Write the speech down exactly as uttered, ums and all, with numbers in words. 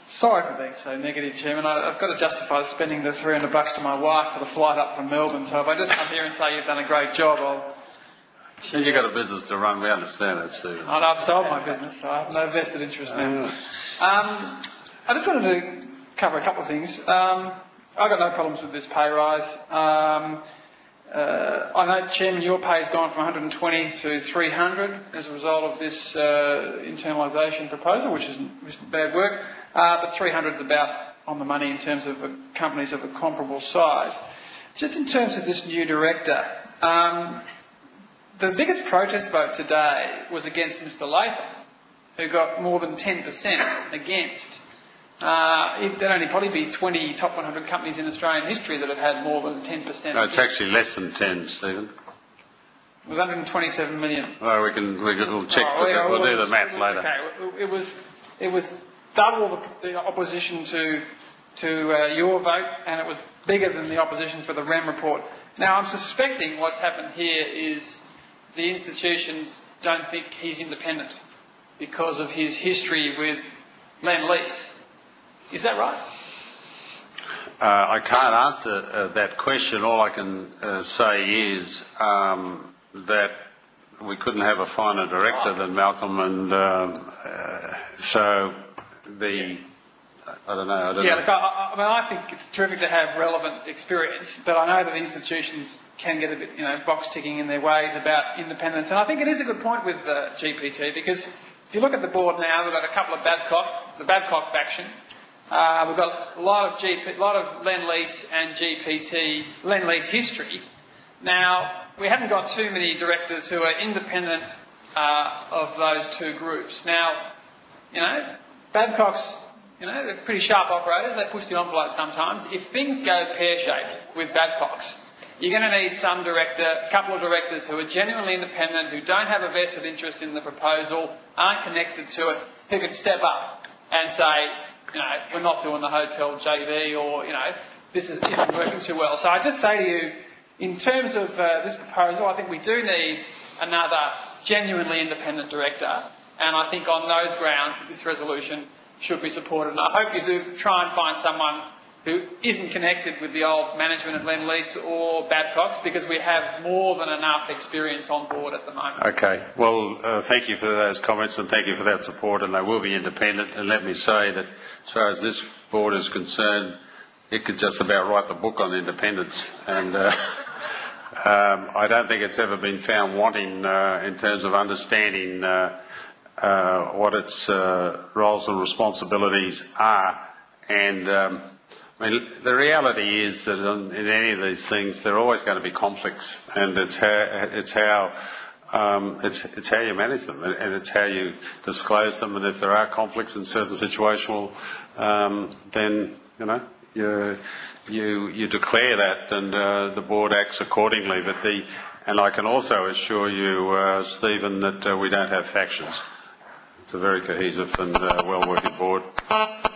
Sorry for being so negative, Chairman. I, I've got to justify spending the three hundred bucks to my wife for the flight up from Melbourne. So if I just come here and say you've done a great job, I'll... Well, you've got a business to run, we understand that, Stephen. I've sold my business, so I have no vested interest now. Um, I just wanted to cover a couple of things. Um, I've got no problems with this pay rise. Um, uh, I know, Chairman, your pay has gone from one hundred twenty to three hundred as a result of this uh, internalisation proposal, which is, which is bad work. Uh, but three hundred is about on the money in terms of uh, companies of a comparable size. Just in terms of this new director, um, the biggest protest vote today was against Mr Latham, who got more than ten percent against. Uh, it, there'd only probably be twenty top one hundred companies in Australian history that have had more than ten percent. No, it's actually less than ten, Stephen. It was one hundred twenty-seven million. Well, we can, we can we'll check, oh, we'll, yeah, we'll well, do the math later. Okay, it was, it was double the, the opposition to, to uh, your vote, and it was bigger than the opposition for the R E M report. Now, I'm suspecting what's happened here is the institutions don't think he's independent because of his history with Lend-Lease. Is that right? Uh, I can't answer uh, that question. All I can uh, say is um, that we couldn't have a finer director than Malcolm, and um, uh, so the I don't know. I don't yeah, know. look, I, I mean, I think it's terrific to have relevant experience, but I know that institutions can get a bit, you know, box ticking in their ways about independence, and I think it is a good point with uh, G P T, because if you look at the board now, we've got a couple of Babcock, the Babcock faction. Uh, we've got a lot of G P, a lot of Lend-Lease and G P T, Lend-Lease history. Now, we haven't got too many directors who are independent uh, of those two groups. Now, you know, Babcock's, you know, they're pretty sharp operators. They push the envelope sometimes. If things go pear-shaped with Babcock's, you're going to need some director, a couple of directors who are genuinely independent, who don't have a vested interest in the proposal, aren't connected to it, who can step up and say, you know, we're not doing the hotel J V, or, you know, this is, isn't working too well. So I just say to you, in terms of uh, this proposal, I think we do need another genuinely independent director, and I think on those grounds this resolution should be supported. And I hope you do try and find someone who isn't connected with the old management at Lend-Lease or Babcock's, because we have more than enough experience on board at the moment. Okay. Well, uh, thank you for those comments, and thank you for that support, and they will be independent. And let me say that as far as this board is concerned, it could just about write the book on independence. And uh, um, I don't think it's ever been found wanting uh, in terms of understanding uh, uh, what its uh, roles and responsibilities are. And um, I mean, the reality is that in, in any of these things, there are always going to be conflicts, and it's how it's how um, it's it's how you manage them, and, and it's how you disclose them. And if there are conflicts in certain situations, well, um, then you know you you you declare that, and uh, the board acts accordingly. But the and I can also assure you, uh, Stephen, that uh, we don't have factions. It's a very cohesive and uh, well-working board.